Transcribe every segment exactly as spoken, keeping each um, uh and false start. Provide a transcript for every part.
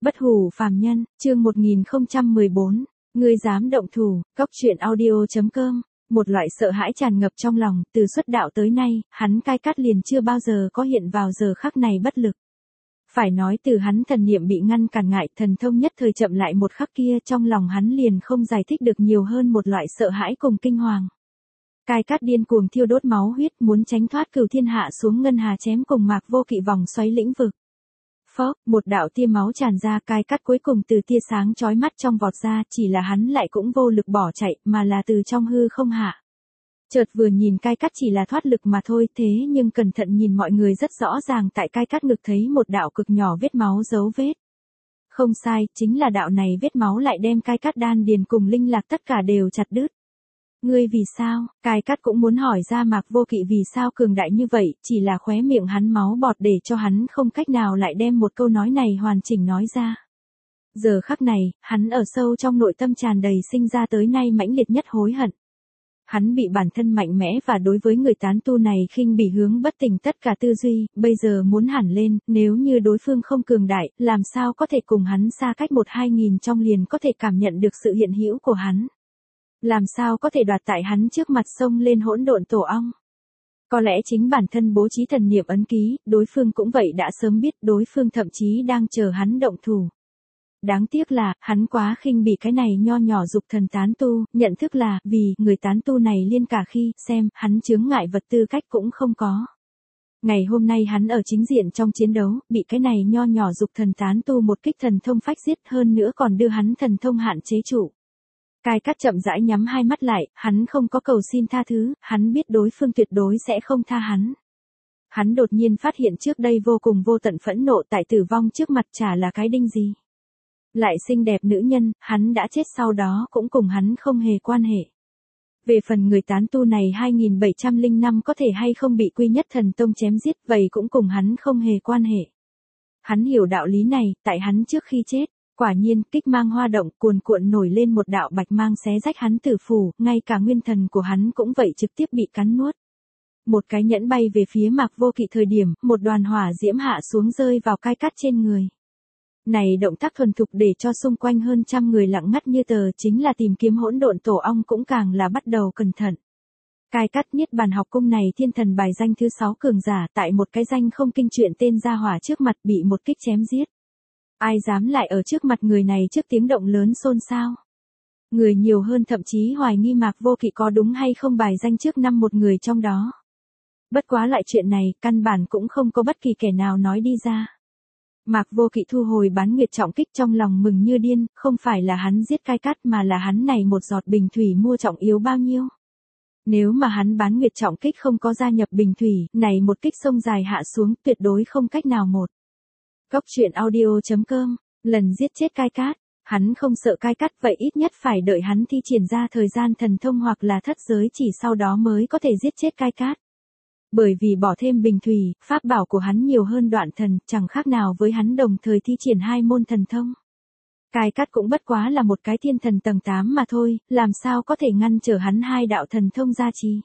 Bất hủ phàm nhân, chương một nghìn không trăm mười bốn, ngươi dám động thủ, cóc truyện audio chấm com. Một loại sợ hãi tràn ngập trong lòng, từ xuất đạo tới nay, hắn cai cắt liền chưa bao giờ có hiện vào giờ khắc này bất lực. Phải nói từ hắn thần niệm bị ngăn cản ngại, thần thông nhất thời chậm lại một khắc kia, trong lòng hắn liền không giải thích được nhiều hơn một loại sợ hãi cùng kinh hoàng. Cai cắt điên cuồng thiêu đốt máu huyết, muốn tránh thoát cửu thiên hạ xuống ngân hà chém cùng Mạc Vô Kỵ vòng xoáy lĩnh vực. Phốc, một đạo tia máu tràn ra, cai cắt cuối cùng từ tia sáng chói mắt trong vọt ra, chỉ là hắn lại cũng vô lực bỏ chạy, mà là từ trong hư không hạ. Chợt vừa nhìn cai cắt chỉ là thoát lực mà thôi, thế nhưng cẩn thận nhìn mọi người rất rõ ràng tại cai cắt ngực thấy một đạo cực nhỏ vết máu dấu vết. Không sai, chính là đạo này vết máu lại đem cai cắt đan điền cùng linh lạc tất cả đều chặt đứt. Ngươi vì sao? Cai cắt cũng muốn hỏi ra Mạc Vô Kỵ vì sao cường đại như vậy, chỉ là khóe miệng hắn máu bọt để cho hắn không cách nào lại đem một câu nói này hoàn chỉnh nói ra. Giờ khắc này, hắn ở sâu trong nội tâm tràn đầy sinh ra tới nay mãnh liệt nhất hối hận. Hắn bị bản thân mạnh mẽ và đối với người tán tu này khinh bỉ hướng bất tỉnh tất cả tư duy, bây giờ muốn hẳn lên, nếu như đối phương không cường đại, làm sao có thể cùng hắn xa cách một hai nghìn trong liền có thể cảm nhận được sự hiện hữu của hắn. Làm sao có thể đoạt tại hắn trước mặt sông lên hỗn độn tổ ong. Có lẽ chính bản thân bố trí thần niệm ấn ký, đối phương cũng vậy đã sớm biết, đối phương thậm chí đang chờ hắn động thủ. Đáng tiếc là, hắn quá khinh bỉ cái này nho nhỏ dục thần tán tu, nhận thức là, vì, người tán tu này liên cả khi, xem, hắn chướng ngại vật tư cách cũng không có. Ngày hôm nay hắn ở chính diện trong chiến đấu, bị cái này nho nhỏ dục thần tán tu một kích thần thông phách giết, hơn nữa còn đưa hắn thần thông hạn chế trụ. Cai cắt chậm rãi nhắm hai mắt lại, hắn không có cầu xin tha thứ, hắn biết đối phương tuyệt đối sẽ không tha hắn. Hắn đột nhiên phát hiện trước đây vô cùng vô tận phẫn nộ tại tử vong trước mặt chả là cái đinh gì. Lại xinh đẹp nữ nhân, hắn đã chết sau đó cũng cùng hắn không hề quan hệ. Về phần người tán tu này hai nghìn bảy trăm lẻ năm có thể hay không bị Quy Nhất Thần Tông chém giết, vậy cũng cùng hắn không hề quan hệ. Hắn hiểu đạo lý này, tại hắn trước khi chết. Quả nhiên, kích mang hoa động, cuồn cuộn nổi lên một đạo bạch mang xé rách hắn tử phủ, ngay cả nguyên thần của hắn cũng vậy trực tiếp bị cắn nuốt. Một cái nhẫn bay về phía Mạc Vô Kỵ thời điểm, một đoàn hỏa diễm hạ xuống rơi vào cai cắt trên người. Này động tác thuần thục để cho xung quanh hơn trăm người lặng ngắt như tờ, chính là tìm kiếm hỗn độn tổ ong cũng càng là bắt đầu cẩn thận. Cai cắt Niết Bàn học cung này thiên thần bài danh thứ sáu cường giả tại một cái danh không kinh chuyện tên gia hỏa trước mặt bị một kích chém giết. Ai dám lại ở trước mặt người này trước tiếng động lớn xôn xao. Người nhiều hơn thậm chí hoài nghi Mạc Vô Kỵ có đúng hay không bài danh trước năm một người trong đó. Bất quá lại chuyện này, căn bản cũng không có bất kỳ kẻ nào nói đi ra. Mạc Vô Kỵ thu hồi bán nguyệt trọng kích trong lòng mừng như điên, không phải là hắn giết cai cắt mà là hắn này một giọt bình thủy mua trọng yếu bao nhiêu. Nếu mà hắn bán nguyệt trọng kích không có gia nhập bình thủy, này một kích sông dài hạ xuống tuyệt đối không cách nào một. Cóc truyện audio chấm com, lần giết chết cai cát, hắn không sợ cai cắt vậy ít nhất phải đợi hắn thi triển ra thời gian thần thông hoặc là thất giới chỉ sau đó mới có thể giết chết cai cát. Bởi vì bỏ thêm bình thủy, pháp bảo của hắn nhiều hơn đoạn thần, chẳng khác nào với hắn đồng thời thi triển hai môn thần thông. Cai cát cũng bất quá là một cái thiên thần tầng tám mà thôi, làm sao có thể ngăn trở hắn hai đạo thần thông gia trì.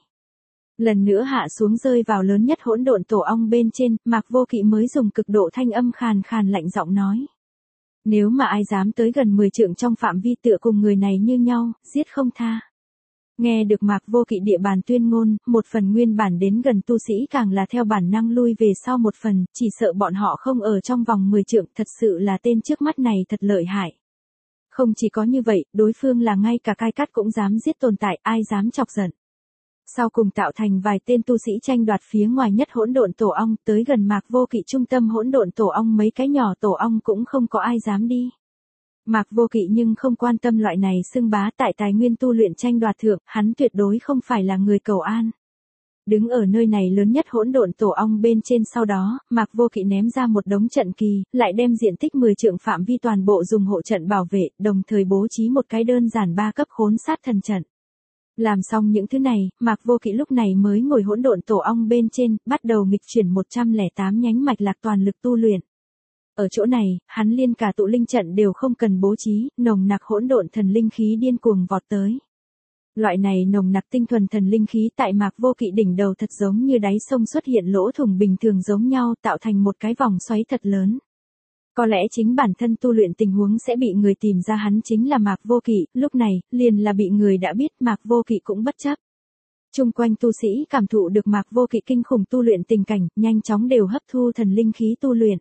Lần nữa hạ xuống rơi vào lớn nhất hỗn độn tổ ong bên trên, Mạc Vô Kỵ mới dùng cực độ thanh âm khàn khàn lạnh giọng nói. Nếu mà ai dám tới gần mười trượng trong phạm vi tựa cùng người này như nhau, giết không tha. Nghe được Mạc Vô Kỵ địa bàn tuyên ngôn, một phần nguyên bản đến gần tu sĩ càng là theo bản năng lui về sau một phần, chỉ sợ bọn họ không ở trong vòng mười trượng, thật sự là tên trước mắt này thật lợi hại. Không chỉ có như vậy, đối phương là ngay cả cai cắt cũng dám giết tồn tại, ai dám chọc giận. Sau cùng tạo thành vài tên tu sĩ tranh đoạt phía ngoài nhất hỗn độn tổ ong, tới gần Mạc Vô Kỵ trung tâm hỗn độn tổ ong mấy cái nhỏ tổ ong cũng không có ai dám đi. Mạc Vô Kỵ nhưng không quan tâm loại này xưng bá tại tài nguyên tu luyện tranh đoạt thượng, hắn tuyệt đối không phải là người cầu an. Đứng ở nơi này lớn nhất hỗn độn tổ ong bên trên sau đó, Mạc Vô Kỵ ném ra một đống trận kỳ, lại đem diện tích mười trượng phạm vi toàn bộ dùng hộ trận bảo vệ, đồng thời bố trí một cái đơn giản ba cấp khốn sát thần trận. Làm xong những thứ này, Mạc Vô Kỵ lúc này mới ngồi hỗn độn tổ ong bên trên, bắt đầu nghịch chuyển một trăm lẻ tám nhánh mạch lạc toàn lực tu luyện. Ở chỗ này, hắn liên cả tụ linh trận đều không cần bố trí, nồng nặc hỗn độn thần linh khí điên cuồng vọt tới. Loại này nồng nặc tinh thuần thần linh khí tại Mạc Vô Kỵ đỉnh đầu thật giống như đáy sông xuất hiện lỗ thủng bình thường giống nhau, tạo thành một cái vòng xoáy thật lớn. Có lẽ chính bản thân tu luyện tình huống sẽ bị người tìm ra hắn chính là Mạc Vô Kỵ, lúc này, liền là bị người đã biết Mạc Vô Kỵ cũng bất chấp. Chung quanh tu sĩ cảm thụ được Mạc Vô Kỵ kinh khủng tu luyện tình cảnh, nhanh chóng đều hấp thu thần linh khí tu luyện.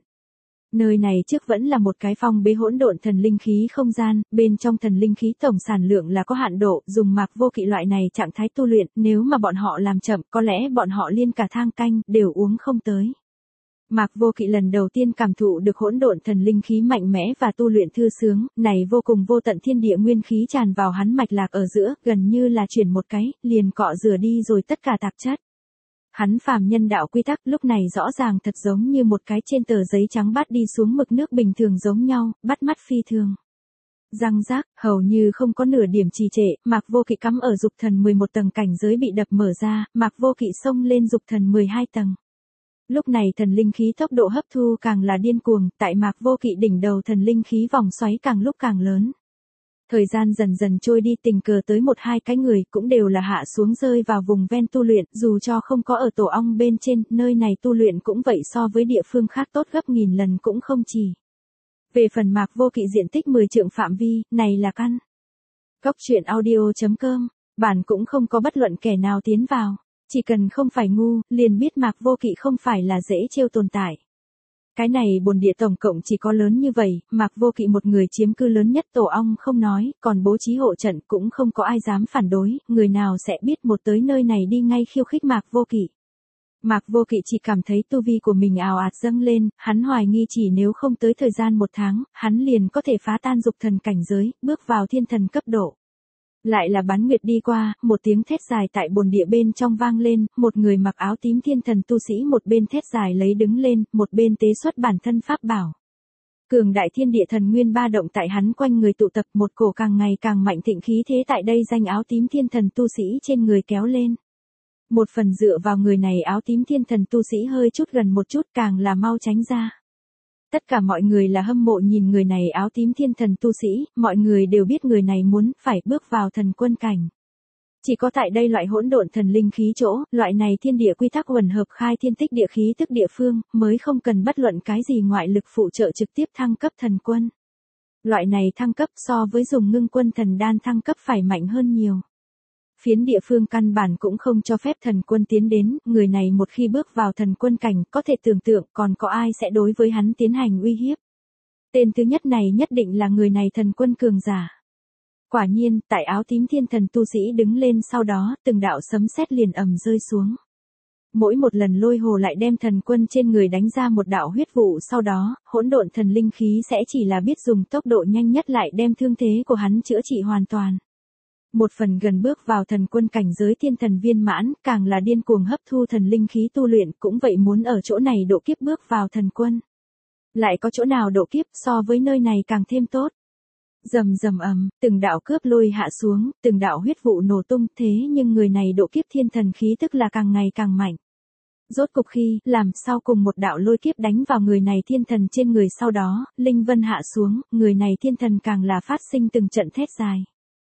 Nơi này trước vẫn là một cái phong bế hỗn độn thần linh khí không gian, bên trong thần linh khí tổng sản lượng là có hạn độ, dùng Mạc Vô Kỵ loại này trạng thái tu luyện, nếu mà bọn họ làm chậm, có lẽ bọn họ liên cả thang canh, đều uống không tới. Mạc Vô Kỵ lần đầu tiên cảm thụ được hỗn độn thần linh khí mạnh mẽ và tu luyện thư sướng, này vô cùng vô tận thiên địa nguyên khí tràn vào hắn mạch lạc ở giữa, gần như là chuyển một cái, liền cọ rửa đi rồi tất cả tạp chất. Hắn phàm nhân đạo quy tắc lúc này rõ ràng thật giống như một cái trên tờ giấy trắng bát đi xuống mực nước bình thường giống nhau, bắt mắt phi thường. Răng rác, hầu như không có nửa điểm trì trệ, Mạc Vô Kỵ cắm ở dục thần mười một tầng cảnh giới bị đập mở ra, Mạc Vô Kỵ xông lên dục thần mười hai tầng. Lúc này thần linh khí tốc độ hấp thu càng là điên cuồng, tại Mạc Vô Kỵ đỉnh đầu thần linh khí vòng xoáy càng lúc càng lớn. Thời gian dần dần trôi đi, tình cờ tới một hai cái người cũng đều là hạ xuống rơi vào vùng ven tu luyện, dù cho không có ở tổ ong bên trên, nơi này tu luyện cũng vậy so với địa phương khác tốt gấp nghìn lần cũng không chỉ. Về phần Mạc Vô Kỵ diện tích mười trượng phạm vi, này là căn. Góc truyện audio chấm com, bản cũng không có bất luận kẻ nào tiến vào. Chỉ cần không phải ngu, liền biết Mạc Vô Kỵ không phải là dễ trêu tồn tại. Cái này bồn địa tổng cộng chỉ có lớn như vậy, Mạc Vô Kỵ một người chiếm cư lớn nhất tổ ong không nói, còn bố trí hộ trận cũng không có ai dám phản đối, người nào sẽ biết một tới nơi này đi ngay khiêu khích Mạc Vô Kỵ. Mạc Vô Kỵ chỉ cảm thấy tu vi của mình ào ạt dâng lên, hắn hoài nghi chỉ nếu không tới thời gian một tháng, hắn liền có thể phá tan dục thần cảnh giới, bước vào thiên thần cấp độ. Lại là bán nguyệt đi qua, một tiếng thét dài tại bồn địa bên trong vang lên, một người mặc áo tím thiên thần tu sĩ một bên thét dài lấy đứng lên, một bên tế xuất bản thân pháp bảo. Cường đại thiên địa thần nguyên ba động tại hắn quanh người tụ tập, một cổ càng ngày càng mạnh thịnh khí thế tại đây danh áo tím thiên thần tu sĩ trên người kéo lên. Một phần dựa vào người này áo tím thiên thần tu sĩ hơi chút gần một chút càng là mau tránh ra. Tất cả mọi người là hâm mộ nhìn người này áo tím thiên thần tu sĩ, mọi người đều biết người này muốn phải bước vào thần quân cảnh. Chỉ có tại đây loại hỗn độn thần linh khí chỗ, loại này thiên địa quy tắc huẩn hợp khai thiên tích địa khí tức địa phương, mới không cần bất luận cái gì ngoại lực phụ trợ trực tiếp thăng cấp thần quân. Loại này thăng cấp so với dùng ngưng quân thần đan thăng cấp phải mạnh hơn nhiều. Phiến địa phương căn bản cũng không cho phép thần quân tiến đến, người này một khi bước vào thần quân cảnh, có thể tưởng tượng còn có ai sẽ đối với hắn tiến hành uy hiếp. Tên thứ nhất này nhất định là người này thần quân cường giả. Quả nhiên, tại áo tím thiên thần tu sĩ đứng lên sau đó, từng đạo sấm sét liền ầm rơi xuống. Mỗi một lần lôi hồ lại đem thần quân trên người đánh ra một đạo huyết vụ, sau đó, hỗn độn thần linh khí sẽ chỉ là biết dùng tốc độ nhanh nhất lại đem thương thế của hắn chữa trị hoàn toàn. Một phần gần bước vào thần quân cảnh giới thiên thần viên mãn, càng là điên cuồng hấp thu thần linh khí tu luyện, cũng vậy muốn ở chỗ này độ kiếp bước vào thần quân. Lại có chỗ nào độ kiếp so với nơi này càng thêm tốt. Rầm rầm ầm, từng đạo cướp lôi hạ xuống, từng đạo huyết vụ nổ tung, thế nhưng người này độ kiếp thiên thần khí tức là càng ngày càng mạnh. Rốt cục khi, làm sau cùng một đạo lôi kiếp đánh vào người này thiên thần trên người, sau đó, linh vân hạ xuống, người này thiên thần càng là phát sinh từng trận thét dài.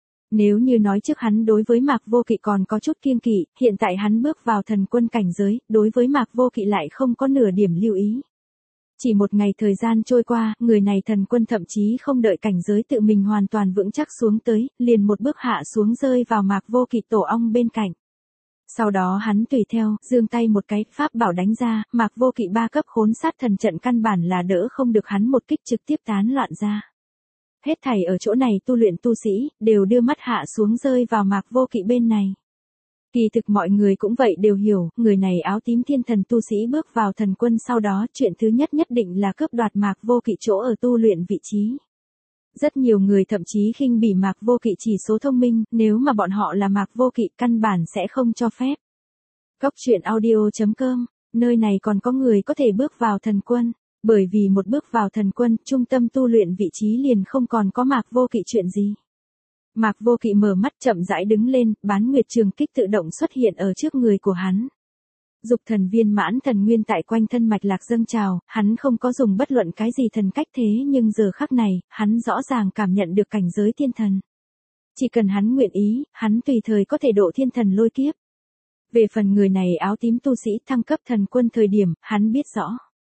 Nếu như nói trước hắn đối với Mạc Vô Kỵ còn có chút kiêng kỵ, hiện tại hắn bước vào thần quân cảnh giới, đối với Mạc Vô Kỵ lại không có nửa điểm lưu ý. Chỉ một ngày thời gian trôi qua, người này thần quân thậm chí không đợi cảnh giới tự mình hoàn toàn vững chắc xuống tới, liền một bước hạ xuống rơi vào Mạc Vô Kỵ tổ ong bên cạnh. Sau đó hắn tùy theo, giương tay một cái, pháp bảo đánh ra, Mạc Vô Kỵ ba cấp khốn sát thần trận căn bản là đỡ không được hắn một kích trực tiếp tán loạn ra. Hết thảy ở chỗ này tu luyện tu sĩ, đều đưa mắt hạ xuống rơi vào Mạc Vô Kỵ bên này. Kỳ thực mọi người cũng vậy đều hiểu, người này áo tím thiên thần tu sĩ bước vào thần quân sau đó, chuyện thứ nhất nhất định là cướp đoạt Mạc Vô Kỵ chỗ ở tu luyện vị trí. Rất nhiều người thậm chí khinh bỉ Mạc Vô Kỵ chỉ số thông minh, nếu mà bọn họ là Mạc Vô Kỵ căn bản sẽ không cho phép. Góc truyện audio chấm com, nơi này còn có người có thể bước vào thần quân. Bởi vì một bước vào thần quân, trung tâm tu luyện vị trí liền không còn có Mạc Vô Kỵ chuyện gì. Mạc Vô Kỵ mở mắt chậm rãi đứng lên, bán nguyệt trường kích tự động xuất hiện ở trước người của hắn. Dục thần viên mãn thần nguyên tại quanh thân mạch lạc dâng trào, hắn không có dùng bất luận cái gì thần cách, thế nhưng giờ khắc này, hắn rõ ràng cảm nhận được cảnh giới thiên thần. Chỉ cần hắn nguyện ý, hắn tùy thời có thể độ thiên thần lôi kiếp. Về phần người này áo tím tu sĩ thăng cấp thần quân thời điểm, hắn biết rõ.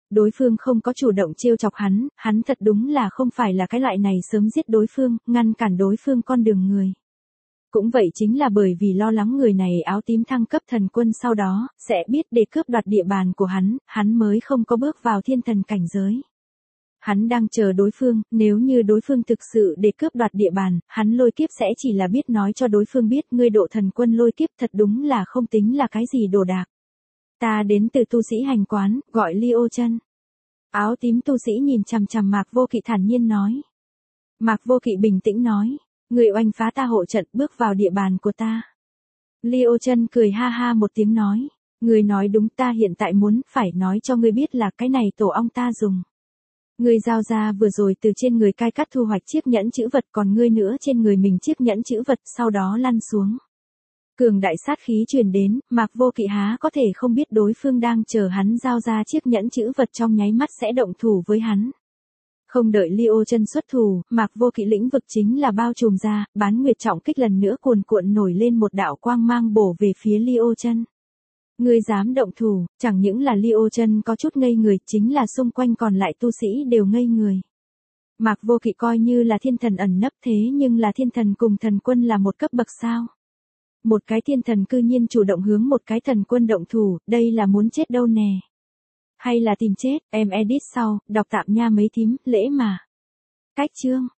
Đối phương không có chủ động trêu chọc hắn, hắn thật đúng là không phải là cái loại này sớm giết đối phương, ngăn cản đối phương con đường người. Cũng vậy chính là bởi vì lo lắng người này áo tím thăng cấp thần quân sau đó, sẽ biết để cướp đoạt địa bàn của hắn, hắn mới không có bước vào thiên thần cảnh giới. Hắn đang chờ đối phương, nếu như đối phương thực sự để cướp đoạt địa bàn, hắn lôi kiếp sẽ chỉ là biết nói cho đối phương biết ngươi độ thần quân lôi kiếp thật đúng là không tính là cái gì đồ đạc. Ta đến từ tu sĩ hành quán, gọi Leo chân. Áo tím tu sĩ nhìn chằm chằm Mạc Vô Kỵ thản nhiên nói. Mạc Vô Kỵ bình tĩnh nói, người oanh phá ta hộ trận bước vào địa bàn của ta. Leo chân cười ha ha một tiếng nói, người nói đúng, ta hiện tại muốn phải nói cho ngươi biết là cái này tổ ong ta dùng. Ngươi giao ra vừa rồi từ trên người cai cắt thu hoạch chiếc nhẫn chữ vật, còn ngươi nữa trên người mình chiếc nhẫn chữ vật, sau đó lăn xuống. Cường đại sát khí truyền đến, Mạc Vô Kỵ há có thể không biết đối phương đang chờ hắn giao ra chiếc nhẫn chữ vật trong nháy mắt sẽ động thủ với hắn. Không đợi Leo chân xuất thủ, Mạc Vô Kỵ lĩnh vực chính là bao trùm ra, bán nguyệt trọng kích lần nữa cuồn cuộn nổi lên một đạo quang mang bổ về phía Leo chân. Ngươi dám động thủ, chẳng những là Leo chân có chút ngây người, chính là xung quanh còn lại tu sĩ đều ngây người. Mạc Vô Kỵ coi như là thiên thần ẩn nấp, thế nhưng là thiên thần cùng thần quân là một cấp bậc sao? Một cái thiên thần cư nhiên chủ động hướng một cái thần quân động thủ, đây là muốn chết đâu nè. Hay là tìm chết, em edit sau, đọc tạm nha mấy thím, lễ mà. Cách chương.